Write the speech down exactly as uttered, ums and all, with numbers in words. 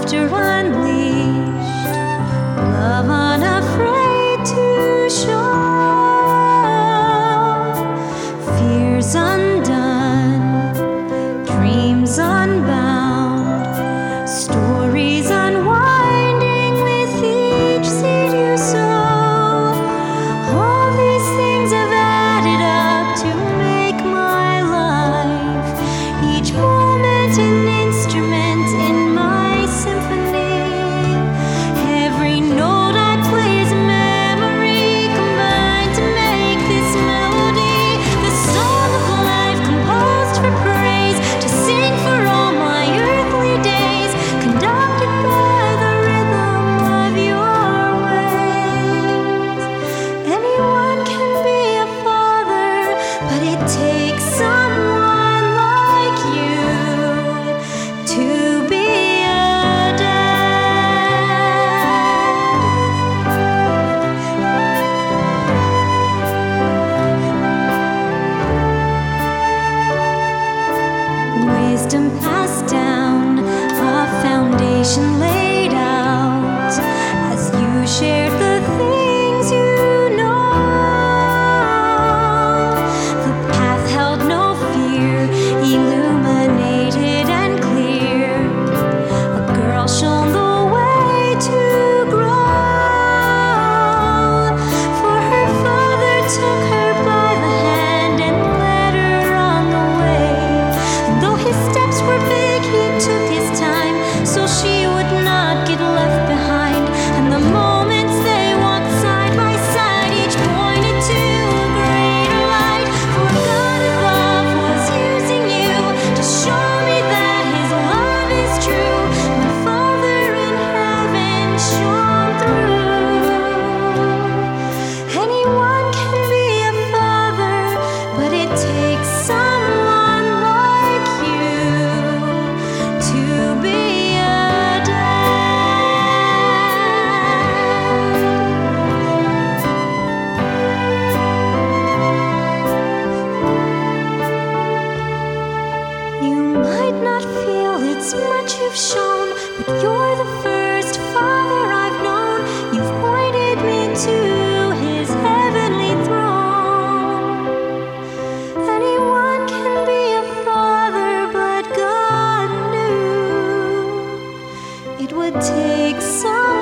laughter unleashed, love unafraid to show, fears undone, dreams unbound, stories unwinding with each seed you sow. All these things have added up to make my life, each moment an instrument in my symphony. Every note I play is memory combined to make this melody, the song of life composed for praise, to sing for all my earthly days, conducted by the rhythm of your ways. Anyone can be a father, but it takes someone like you to be a dad. Wisdom passed down, a foundation laid out, as you shared the things you know. The path held no fear, illuminated and clear. A girl shone the way to grow, for her father took her by the hand and led her on the way. And though his steps were big, he took his time, so she would not get left behind. And the moments they walked side by side, each pointed to a greater light. For God above was using you to show me that his love is true. My Father in heaven shone through. Anyone can be a father, but it takes someone like you to be a dad. You might not feel it's much you've shown, but you're the first father I've known. You've pointed me to his heavenly throne. Anyone can be a father, but God knew it would take some